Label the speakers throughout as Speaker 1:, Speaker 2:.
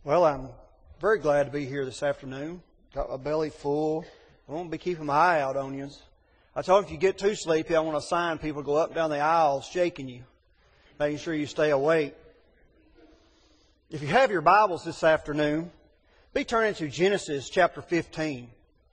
Speaker 1: Well, I'm very glad to be here this afternoon. Got my belly full. I won't be keeping my eye out on you. I told them if you get too sleepy, I want to assign people to go up and down the aisles shaking you, making sure you stay awake. If you have your Bibles this afternoon, be turning to Genesis chapter 15.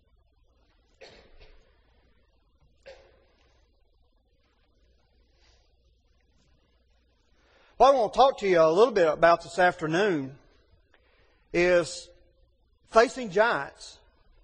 Speaker 1: What I want to talk to you a little bit about this afternoon is facing giants.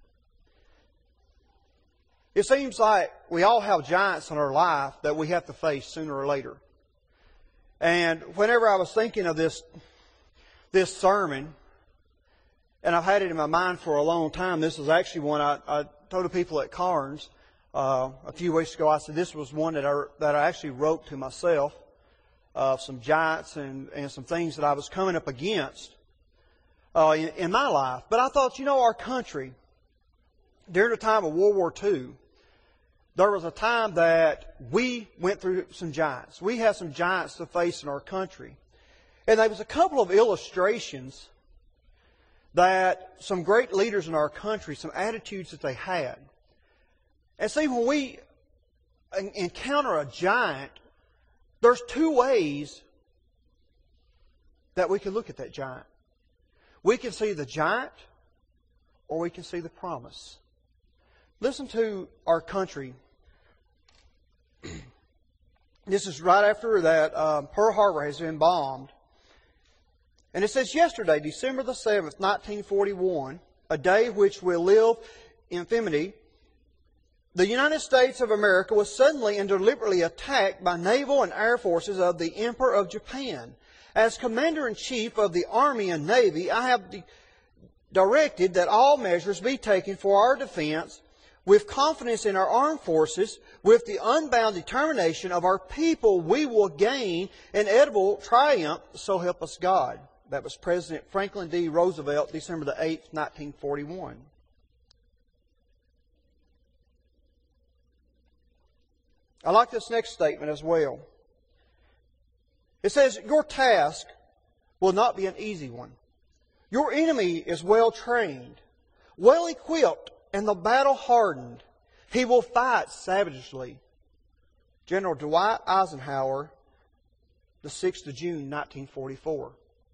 Speaker 1: It seems like we all have giants in our life that we have to face sooner or later. And whenever I was thinking of this sermon, and I've had it in my mind for a long time, this is actually one I told the people at Carnes a few weeks ago. I said this was one that I actually wrote to myself. Some giants and some things that I was coming up against in my life. But I thought, our country, during the time of World War II, there was a time that we went through some giants. We had some giants to face in our country. And there was a couple of illustrations that some great leaders in our country, some attitudes that they had. And see, when we encounter a giant, there's two ways that we can look at that giant. We can see the giant, or we can see the promise. Listen to our country. This is right after that Pearl Harbor has been bombed. And it says, yesterday, December the 7th, 1941, a day which will live in infamy, the United States of America was suddenly and deliberately attacked by naval and air forces of the Emperor of Japan. As Commander-in-Chief of the Army and Navy, I have directed that all measures be taken for our defense with confidence in our armed forces, with the unbound determination of our people. We will gain inevitable triumph, so help us God. That was President Franklin D. Roosevelt, December the 8th, 1941. I like this next statement as well. It says, your task will not be an easy one. Your enemy is well trained, well equipped, and the battle hardened. He will fight savagely. General Dwight Eisenhower, the 6th of June, 1944.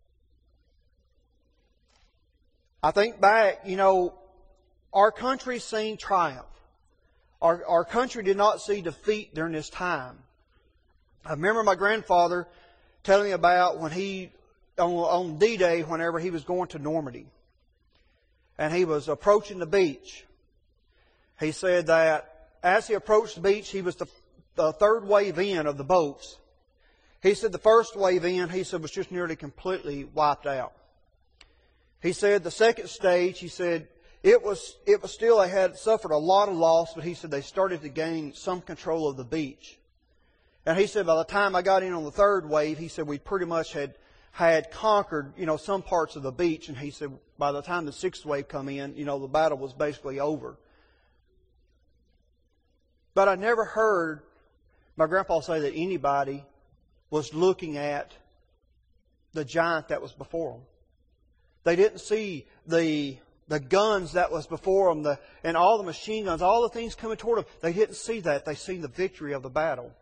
Speaker 1: I think back, our country's seen triumph. Our country did not see defeat during this time. I remember my grandfather telling me about when he, on D-Day, whenever he was going to Normandy. And he was approaching the beach. He said that as he approached the beach, he was the third wave in of the boats. He said the first wave in, was just nearly completely wiped out. He said the second stage, it was still, they had suffered a lot of loss, but he said they started to gain some control of the beach. And he said by the time I got in on the third wave, he said we pretty much had conquered, some parts of the beach. And he said by the time the sixth wave come in, the battle was basically over. But I never heard my grandpa say that anybody was looking at the giant that was before them. They didn't see the guns that was before them, and all the machine guns, all the things coming toward them. They didn't see that. They seen the victory of the battle.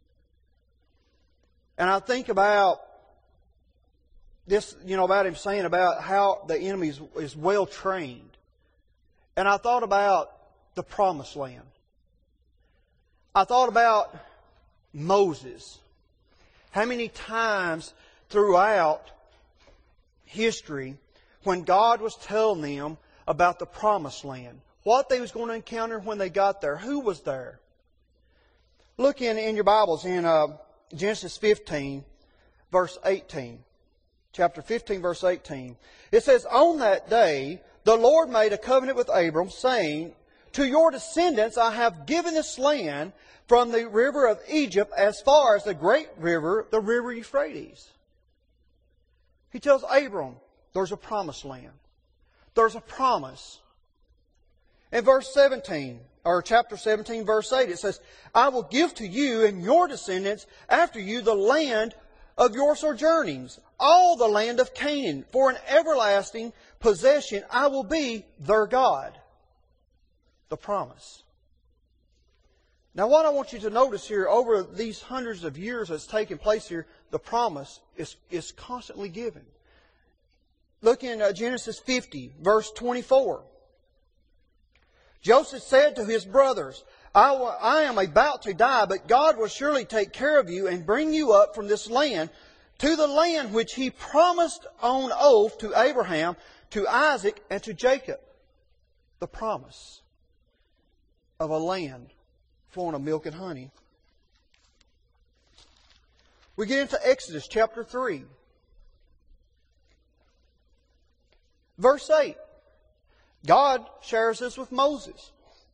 Speaker 1: And I think about this, about him saying about how the enemy is well trained. And I thought about the promised land. I thought about Moses. How many times throughout history, when God was telling them about the promised land, what they was going to encounter when they got there, who was there. Look in your Bibles in Genesis 15, verse 18. Chapter 15, verse 18. It says, on that day, the Lord made a covenant with Abram, saying, to your descendants I have given this land from the river of Egypt as far as the great river, the river Euphrates. He tells Abram, there's a promised land. There's a promise. In verse 17, or chapter 17, verse 8, it says, I will give to you and your descendants after you the land of your sojournings, all the land of Canaan, for an everlasting possession. I will be their God. The promise. Now what I want you to notice here, over these hundreds of years that's taken place here, the promise is constantly given. Look in Genesis 50, verse 24. Joseph said to his brothers, I am about to die, but God will surely take care of you and bring you up from this land to the land which He promised on oath to Abraham, to Isaac, and to Jacob. The promise of a land flowing of milk and honey. We get into Exodus chapter 3. Verse 8. God shares this with Moses.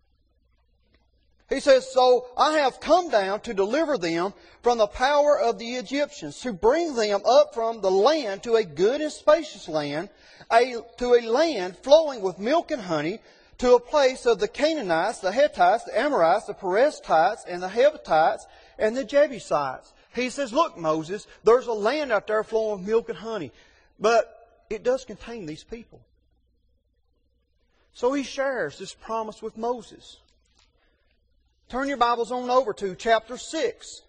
Speaker 1: He says, so I have come down to deliver them from the power of the Egyptians, to bring them up from the land to a good and spacious land, to a land flowing with milk and honey, to a place of the Canaanites, the Hittites, the Amorites, the Perizzites, and the Hivitites, and the Jebusites. He says, look, Moses, there's a land out there flowing with milk and honey, but it does contain these people. So He shares this promise with Moses. Turn your Bibles on over to chapter 6.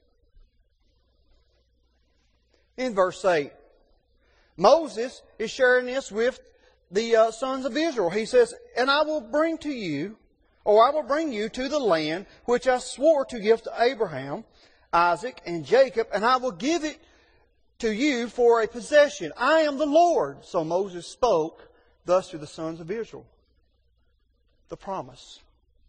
Speaker 1: In verse 8. Moses is sharing this with the sons of Israel. He says, and I will bring you to the land which I swore to give to Abraham, Isaac, and Jacob, and I will give it to you for a possession. I am the Lord. So Moses spoke thus to the sons of Israel. The promise.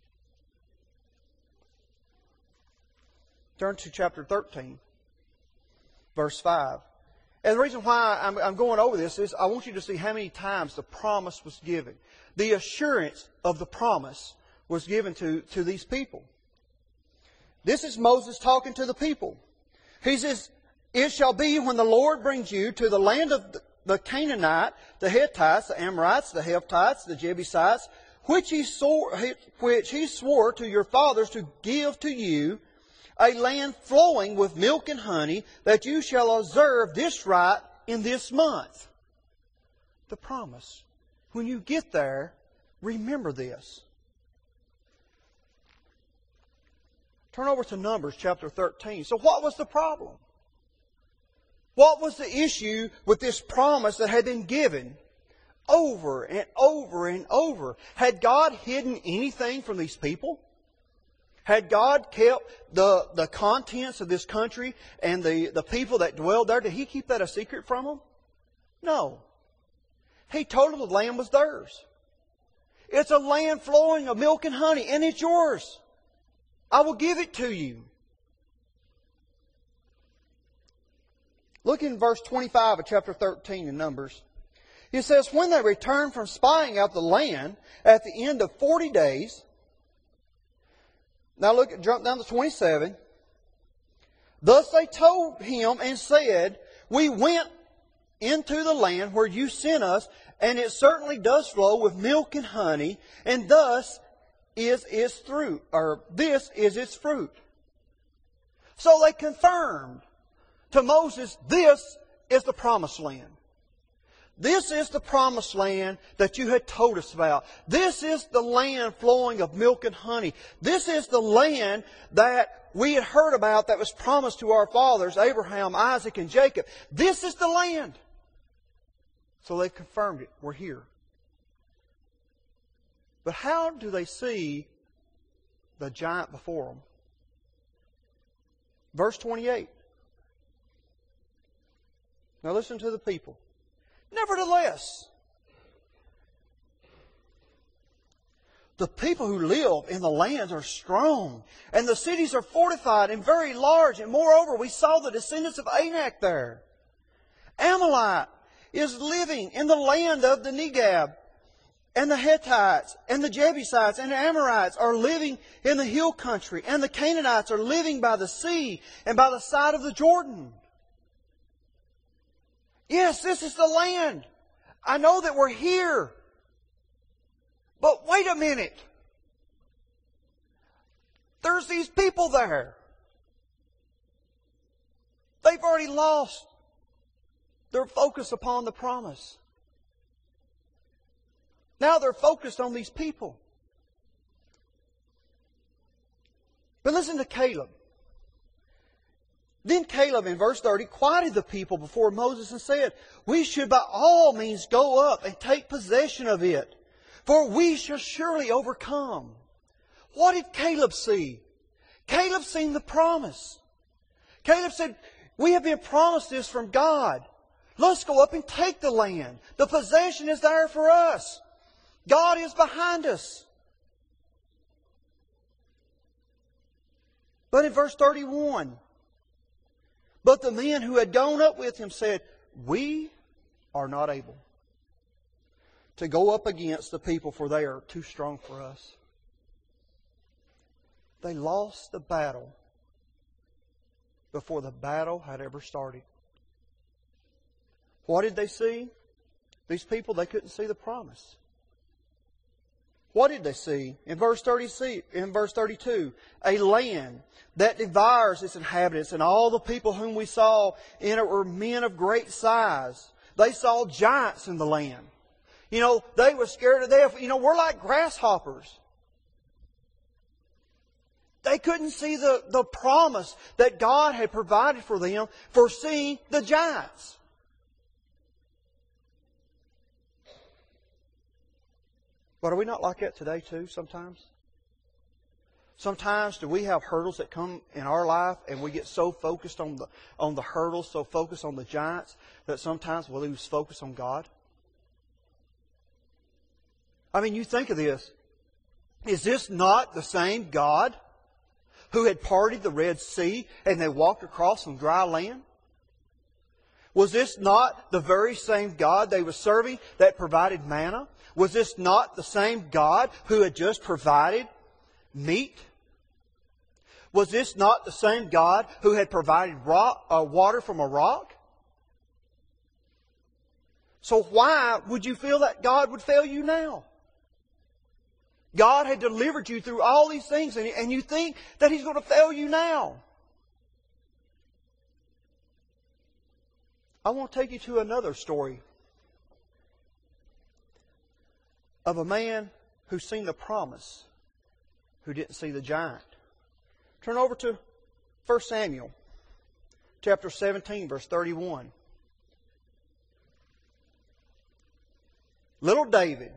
Speaker 1: Turn to chapter 13, verse 5. And the reason why I'm going over this is I want you to see how many times the promise was given. The assurance of the promise was given to these people. This is Moses talking to the people. He says, it shall be when the Lord brings you to the land of the Canaanite, the Hittites, the Amorites, the Hivitites, the Jebusites, which He swore to your fathers to give to you, a land flowing with milk and honey, that you shall observe this rite in this month. The promise. When you get there, remember this. Turn over to Numbers chapter 13. So what was the problem? What was the issue with this promise that had been given over and over and over? Had God hidden anything from these people? Had God kept the contents of this country and the people that dwelled there? Did He keep that a secret from them? No. He told them the land was theirs. It's a land flowing of milk and honey, and it's yours. I will give it to you. Look in verse 25 of chapter 13 in Numbers. It says, when they returned from spying out the land at the end of 40 days, now jump down to 27. Thus they told him and said, we went into the land where you sent us, and it certainly does flow with milk and honey, and thus is its fruit, or this is its fruit. So they confirmed to Moses, this is the promised land. This is the promised land that you had told us about. This is the land flowing of milk and honey. This is the land that we had heard about that was promised to our fathers, Abraham, Isaac, and Jacob. This is the land. So they confirmed it. We're here. But how do they see the giant before them? Verse 28. Now listen to the people. Nevertheless, the people who live in the lands are strong, and the cities are fortified and very large. And moreover, we saw the descendants of Anak there. Amalek is living in the land of the Negeb, and the Hittites and the Jebusites and the Amorites are living in the hill country, and the Canaanites are living by the sea and by the side of the Jordan. Yes, this is the land. I know that we're here. But wait a minute. There's these people there. They've already lost They're focused upon the promise. Now they're focused on these people. But listen to Caleb. Then Caleb in verse 30 quieted the people before Moses and said, "We should by all means go up and take possession of it, for we shall surely overcome." What did Caleb see? Caleb seen the promise. Caleb said, "We have been promised this from God. Let's go up and take the land. The possession is there for us. God is behind us." But in verse 31, but the men who had gone up with him said, "We are not able to go up against the people, for they are too strong for us." They lost the battle before the battle had ever started. What did they see? These people, they couldn't see the promise. What did they see? In verse 32, a land that devours its inhabitants, and all the people whom we saw in it were men of great size. They saw giants in the land. They were scared to death. We're like grasshoppers. They couldn't see the promise that God had provided for them, foreseeing the giants. But are we not like that today too sometimes? Sometimes do we have hurdles that come in our life and we get so focused on the hurdles, so focused on the giants, that sometimes we lose focus on God? I mean, you think of this. Is this not the same God who had parted the Red Sea and they walked across on dry land? Was this not the very same God they were serving that provided manna? Was this not the same God who had just provided meat? Was this not the same God who had provided water from a rock? So why would you feel that God would fail you now? God had delivered you through all these things, and you think that He's going to fail you now. I want to take you to another story of a man who's seen the promise, who didn't see the giant. Turn over to 1 Samuel, chapter 17, verse 31. Little David.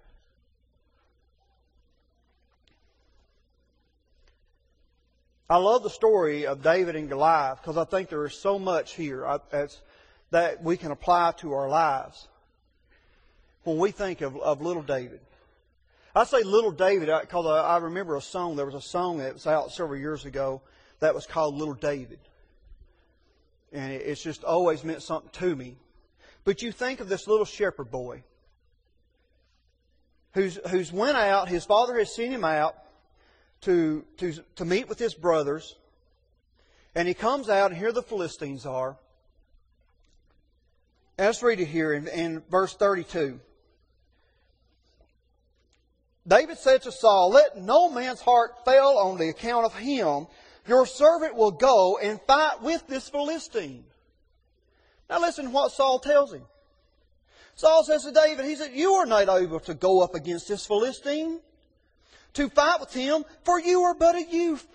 Speaker 1: I love the story of David and Goliath because I think there is so much here that we can apply to our lives when we think of little David. I say little David because I remember a song. There was a song that was out several years ago that was called Little David. And it's just always meant something to me. But you think of this little shepherd boy who's went out. His father has sent him out to meet with his brothers. And he comes out, and here the Philistines are. And let's read it here in verse 32. David said to Saul, "Let no man's heart fail on the account of him. Your servant will go and fight with this Philistine." Now listen to what Saul tells him. Saul says to David, he said, "You are not able to go up against this Philistine to fight with him, for you are but a youth."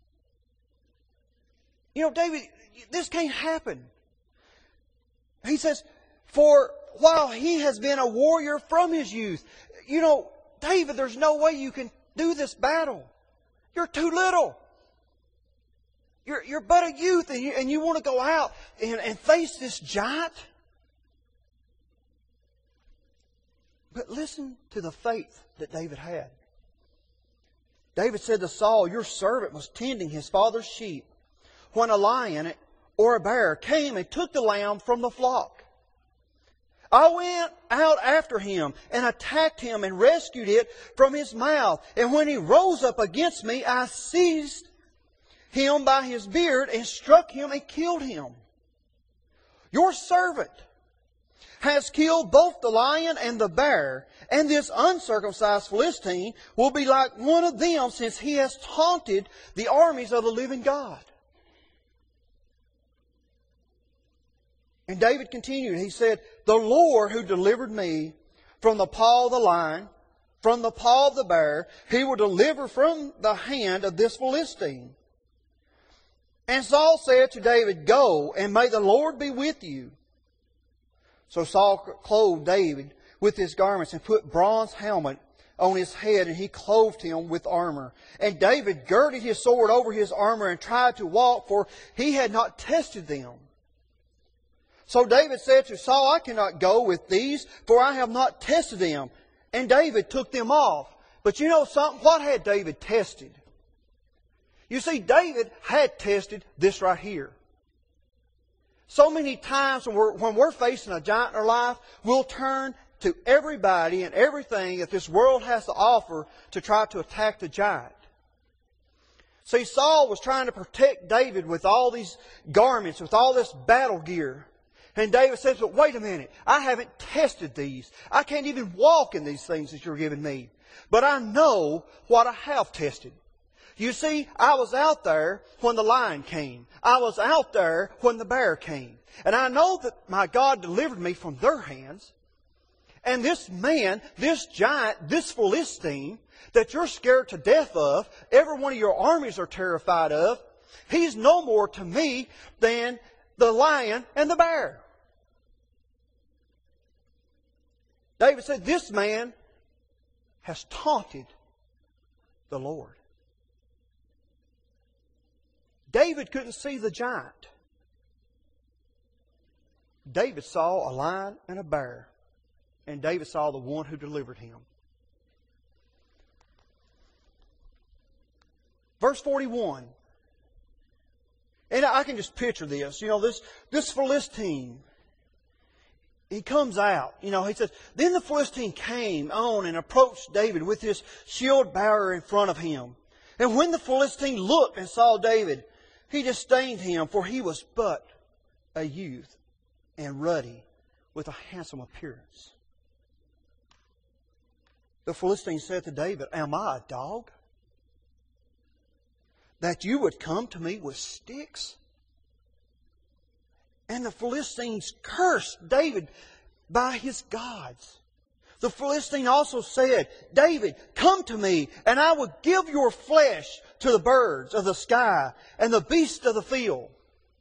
Speaker 1: David, this can't happen. He says, "For while he has been a warrior from his youth." David, there's no way you can do this battle. You're too little. You're but a youth, and you want to go out and face this giant? But listen to the faith that David had. David said to Saul, "Your servant was tending his father's sheep when a lion or a bear came and took the lamb from the flock. I went out after him and attacked him and rescued it from his mouth. And when he rose up against me, I seized him by his beard and struck him and killed him. Your servant has killed both the lion and the bear, and this uncircumcised Philistine will be like one of them, since he has taunted the armies of the living God." And David continued. He said, "The Lord who delivered me from the paw of the lion, from the paw of the bear, He will deliver from the hand of this Philistine." And Saul said to David, "Go, and may the Lord be with you." So Saul clothed David with his garments and put bronze helmet on his head, and he clothed him with armor. And David girded his sword over his armor and tried to walk, for he had not tested them. So David said to Saul, "I cannot go with these, for I have not tested them." And David took them off. But you know something? What had David tested? You see, David had tested this right here. So many times when we're facing a giant in our life, we'll turn to everybody and everything that this world has to offer to try to attack the giant. See, Saul was trying to protect David with all these garments, with all this battle gear. And David says, "But wait a minute, I haven't tested these. I can't even walk in these things that you're giving me. But I know what I have tested." You see, I was out there when the lion came. I was out there when the bear came. And I know that my God delivered me from their hands. And this man, this giant, this Philistine that you're scared to death of, every one of your armies are terrified of, he's no more to me than the lion and the bear. David said, "This man has taunted the Lord." David couldn't see the giant. David saw a lion and a bear. And David saw the one who delivered him. Verse 41. And I can just picture this. You know, this Philistine, he comes out. You know, he says, "Then the Philistine came on and approached David with his shield bearer in front of him. And when the Philistine looked and saw David, he disdained him, for he was but a youth and ruddy with a handsome appearance." The Philistine said to David, "Am I a dog, that you would come to me with sticks?" And the Philistines cursed David by his gods. The Philistine also said, "David, come to me, and I will give your flesh to the birds of the sky and the beasts of the field."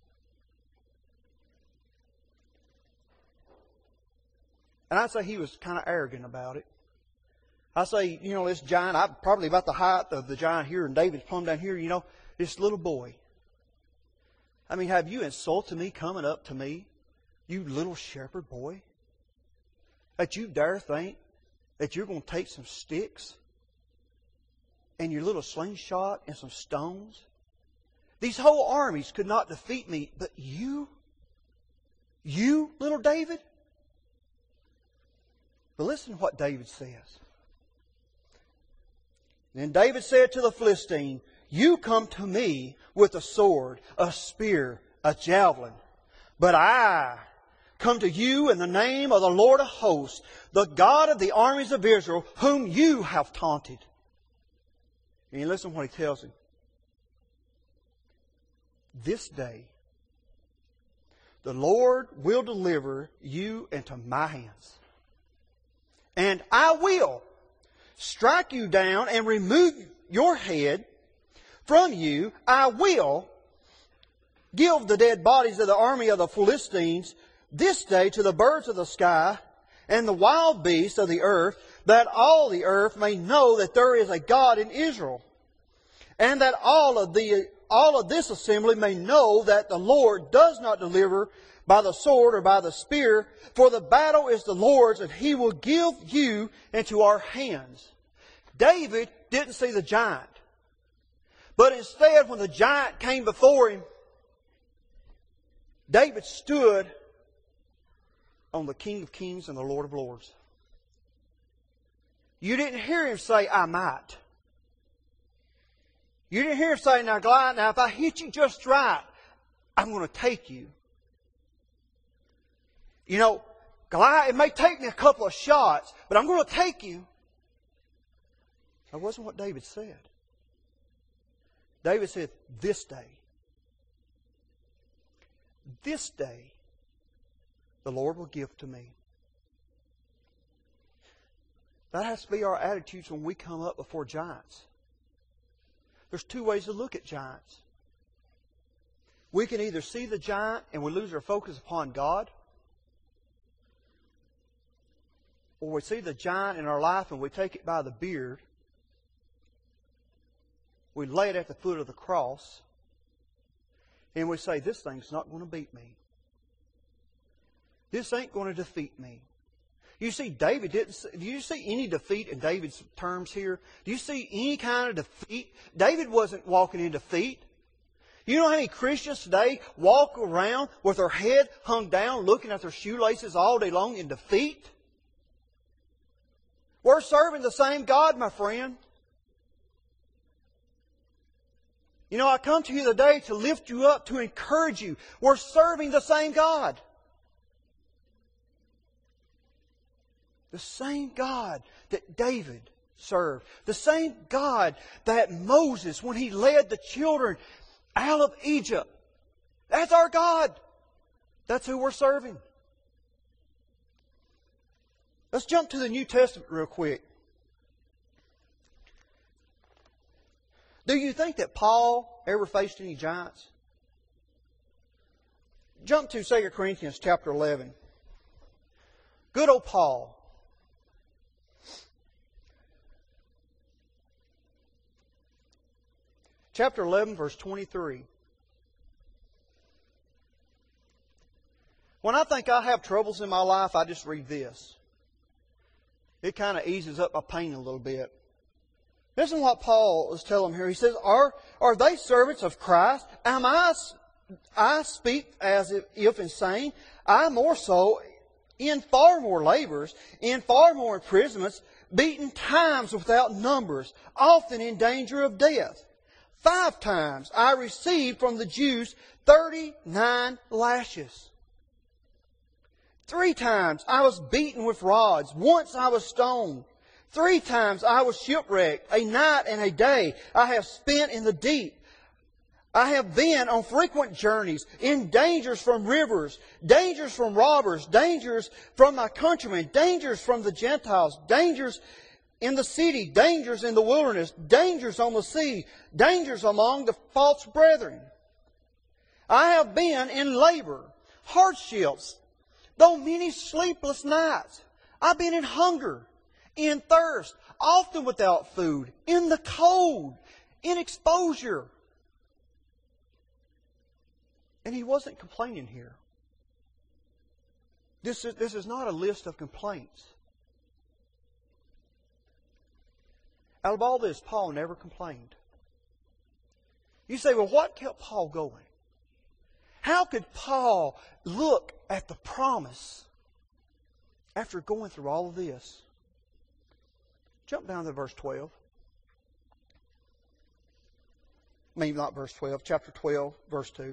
Speaker 1: And I'd say he was kind of arrogant about it. I say, you know, this giant, I'm probably about the height of the giant here, and David's plumb down here, you know, this little boy. I mean, have you insulted me coming up to me, you little shepherd boy? That you dare think that you're going to take some sticks and your little slingshot and some stones? These whole armies could not defeat me, but you, little David? But listen to what David says. Then David said to the Philistine, "You come to me with a sword, a spear, a javelin. But I come to you in the name of the Lord of hosts, the God of the armies of Israel, whom you have taunted." And you listen to what he tells him. "This day the Lord will deliver you into my hands. And I will strike you down and remove your head from you. I will give the dead bodies of the army of the Philistines this day to the birds of the sky and the wild beasts of the earth, that all the earth may know that there is a God in Israel, and that all of this assembly may know that the Lord does not deliver by the sword or by the spear, for the battle is the Lord's, and He will give you into our hands." David didn't see the giant. But instead, when the giant came before him, David stood on the King of Kings and the Lord of Lords. You didn't hear him say, "I might." You didn't hear him say, "Now Goliath, now if I hit you just right, I'm going to take you." You know, Goliath, it may take me a couple of shots, but I'm going to take you. That wasn't what David said. David said, "This day the Lord will give to me. That has to be our attitudes when we come up before giants. There's two ways to look at giants. We can either see the giant and we lose our focus upon God, or we see the giant in our life and we take it by the beard, we lay it at the foot of the cross, and we say, this thing's not going to beat me. This ain't going to defeat me. You see, David didn't. Do you see any defeat in David's terms here? Do you see any kind of defeat? David wasn't walking in defeat. You know how many Christians today walk around with their head hung down, looking at their shoelaces all day long in defeat? We're serving the same God, my friend. You know, I come to you today to lift you up, to encourage you. We're serving the same God. The same God that David served. The same God that Moses, when he led the children out of Egypt. That's our God. That's who we're serving. Let's jump to the New Testament real quick. Do you think that Paul ever faced any giants? Jump to 2 Corinthians chapter 11. Good old Paul. Chapter 11, verse 23. When I think I have troubles in my life, I just read this. It kind of eases up my pain a little bit. Listen to what Paul is telling here. He says, Are they servants of Christ? Am I speak as if insane? I more so, in far more labors, in far more imprisonments, beaten times without numbers, often in danger of death. 5 times I received from the Jews 39 lashes. 3 times I was beaten with rods. Once I was stoned. 3 times I was shipwrecked. A night and a day I have spent in the deep. I have been on frequent journeys, in dangers from rivers, dangers from robbers, dangers from my countrymen, dangers from the Gentiles, dangers in the city, dangers in the wilderness, dangers on the sea, dangers among the false brethren. I have been in labor, hardships, though many sleepless nights. I've been in hunger, in thirst, often without food, in the cold, in exposure. And he wasn't complaining here. This is not a list of complaints. Out of all this, Paul never complained. You say, well, what kept Paul going? How could Paul look at the promise after going through all of this? Jump down to verse 12. Maybe not verse 12, chapter 12, verse 2.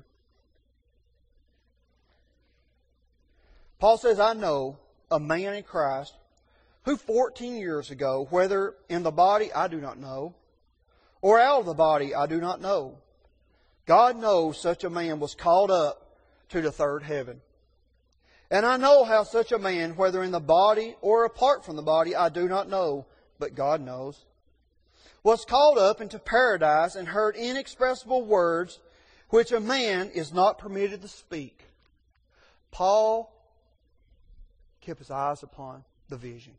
Speaker 1: Paul says, I know a man in Christ who 14 years ago, whether in the body I do not know, or out of the body I do not know, God knows such a man was called up to the third heaven. And I know how such a man, whether in the body or apart from the body, I do not know, but God knows, was called up into paradise and heard inexpressible words which a man is not permitted to speak. Paul kept his eyes upon the vision.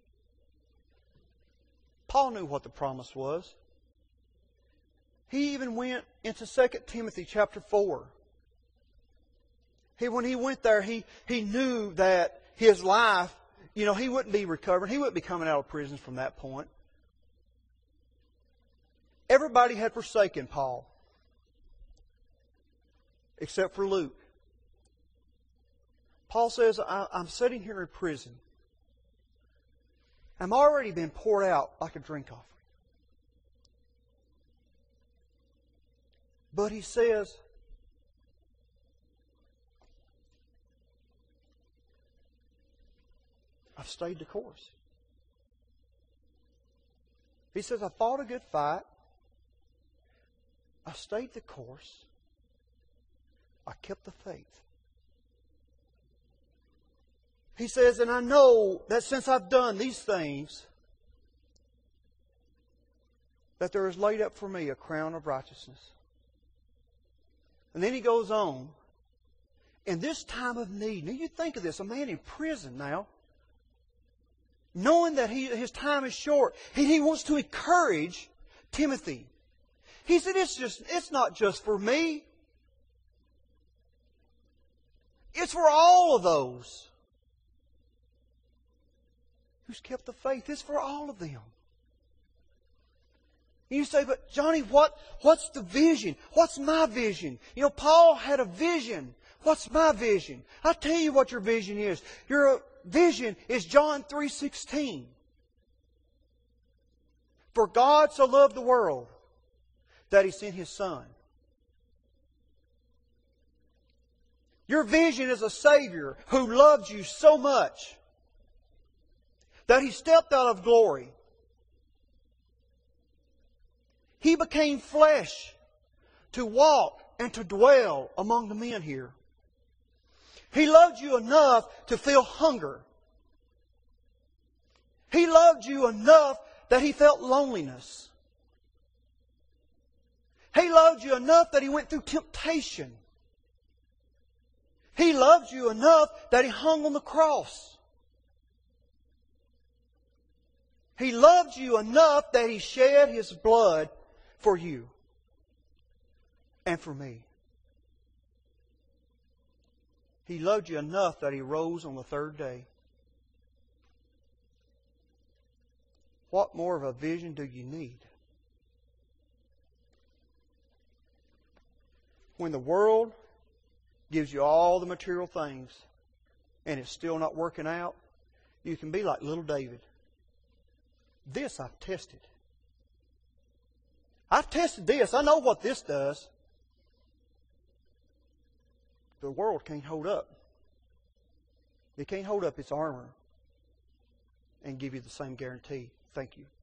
Speaker 1: Paul knew what the promise was. He even went into 2 Timothy chapter 4. When he went there, he knew that his life, he wouldn't be recovering. He wouldn't be coming out of prison from that point. Everybody had forsaken Paul, except for Luke. Paul says, I'm sitting here in prison. I'm already been poured out like a drink offering. But he says, I've stayed the course. He says, I fought a good fight. I stayed the course. I kept the faith. He says, and I know that since I've done these things, that there is laid up for me a crown of righteousness. And then he goes on, in this time of need. Now you think of this, a man in prison now, knowing that his time is short, he wants to encourage Timothy. He said, it's not just for me. It's for all of those who's kept the faith. It's for all of them. And you say, but Johnny, what's the vision? What's my vision? You know, Paul had a vision. What's my vision? I'll tell you what your vision is. Your vision is John 3:16. For God so loved the world that He sent His Son. Your vision is a Savior who loved you so much that He stepped out of glory. He became flesh to walk and to dwell among the men here. He loved you enough to feel hunger. He loved you enough that He felt loneliness. He loved you enough that He went through temptation. He loved you enough that He hung on the cross. He loved you enough that He shed His blood for you and for me. He loved you enough that He rose on the third day. What more of a vision do you need? When the world gives you all the material things and it's still not working out, you can be like little David. This I've tested. I've tested this. I know what this does. The world can't hold up. It can't hold up its armor and give you the same guarantee. Thank you.